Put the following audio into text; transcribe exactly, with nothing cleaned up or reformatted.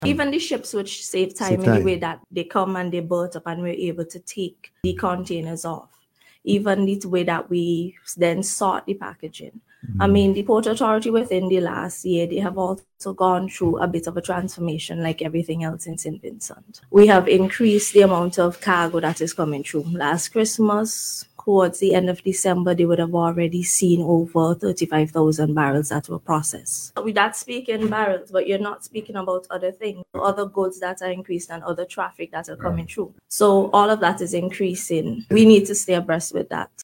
Even the ships which save time, Save in time. the way that they come and they berth up and we're able to take the containers off. Even the way that we then sort the packaging. I mean, the Port Authority within the last year, they have also gone through a bit of a transformation like everything else in Saint Vincent. We have increased the amount of cargo that is coming through. Last Christmas, towards the end of December, they would have already seen over thirty-five thousand barrels that were processed. We that's speaking barrels, but you're not speaking about other things, other goods that are increased and other traffic that are coming through. So all of that is increasing. We need to stay abreast with that.